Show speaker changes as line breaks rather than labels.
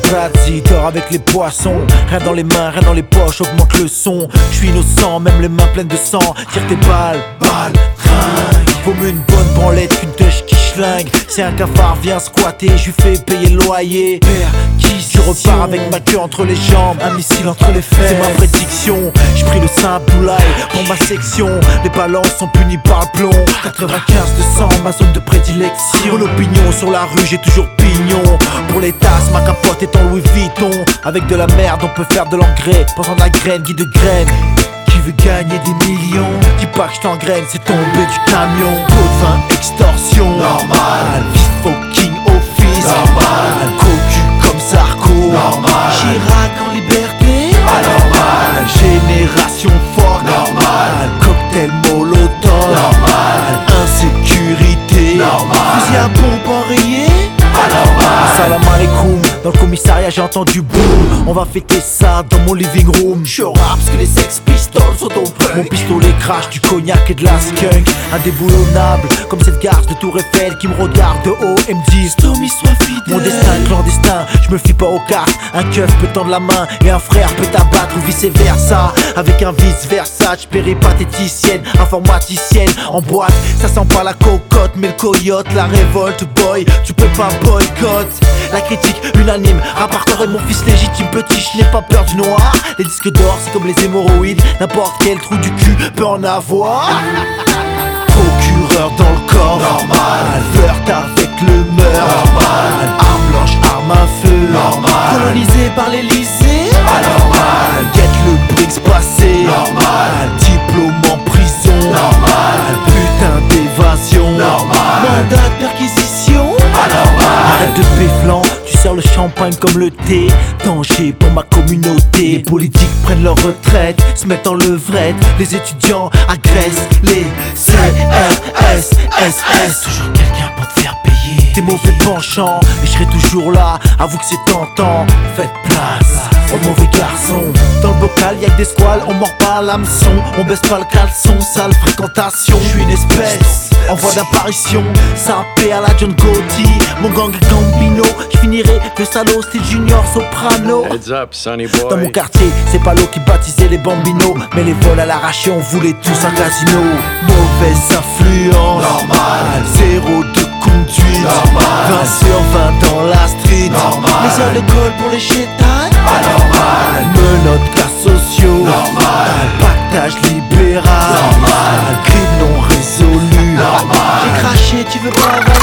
paparazzi, dors avec les poissons. Rien dans les mains, rien dans les poches, augmente le son. Je suis innocent, même les mains pleines de sang. Tire tes balles, tringue. Vaut mieux une bonne branlette qu'une têche qui schlingue. C'est un cafard, viens squatter, je lui fais payer le loyer. Je repars avec ma queue entre les jambes, un missile entre les fesses. C'est ma prédiction, j'ai pris le simple boulaï pour ma section. Les balances sont punies par le plomb. 95-200, ma zone de prédilection. Mon opinion sur la rue, j'ai toujours pignon. Pour les tasses, ma capote est en Louis Vuitton. Avec de la merde, on peut faire de l'engrais. Pensant à la graine, guide de graine. Qui veut gagner des millions? Dis pas que je t'engraine, c'est tombé du camion. Pot de vin, extorsion, normal. Fist fucking office, normal. Cocu comme Sarko, normal. Chirac en liberté, anormal. Génération forte, normal. Cocktail molotov, normal. Insécurité, normal. Fusil à pompe enrayé, anormal. Salam alaikum, dans le commissariat j'ai entendu boum. On va fêter ça dans mon living room. J'suis au rap parce que les Sex Pistols sont au punk. Mon pistolet crache du cognac et de la skunk. Indéboulonnable, comme cette garce de Tour Eiffel qui me regarde de haut et me dit Stomy sois fidèle. Mon destin est clandestin, je me fie pas aux cartes. Un keuf peut tendre la main et un frère peut t'abattre ou vice versa. Avec un vice versa, péripatéticienne, informaticienne. En boîte, ça sent pas la cocotte, mais le coyote, la révolte, boy, tu peux pas boycott. La critique unanime, rapporteur est mon fils légitime. Petit, je n'ai pas peur du noir. Les disques d'or, c'est comme les hémorroïdes. N'importe quel trou du cul peut en avoir. Procureur dans le corps, normal. Flirt avec le meurtre, normal. Arme blanche, arme à feu, normal. Colonisé par l'Elysée, anormal. Guette le Brix passé, normal. Diplôme en prison, normal. Putain d'évasion, normal. Mandat de perquisition, anormal. Arrête de péflan, tu sers le champagne comme le thé. Danger pour ma communauté. Les politiques prennent leur retraite, se mettent en levrette. Les étudiants agressent les CRS, SS. Toujours quelqu'un pour te faire payer tes mauvais penchants, et je serai toujours là. Avoue que c'est tentant, faites place au mauvais garçon. Dans le bocal y'a que des squales, on mord pas à l'hameçon. On baisse pas le caleçon, sale fréquentation. Je suis une espèce en voie d'apparition, sapé à la John Gotti. Mon gang est Gambino, je finirai le salaud style Junior Soprano.
Heads up, sonny boy.
Dans mon quartier, c'est pas l'eau qui baptisait les bambinos, mais les vols à l'arraché, on voulait tous un casino. Mauvaise influence, normal. Zéro de conduite, normal. 20 sur 20 dans la street, normal. Les heures de colle pour les chétans, anormal. Menottes, cas sociaux, normal. Pactage libéral, normal. Crime non résolu, normal. J'ai craché, tu veux pas avoir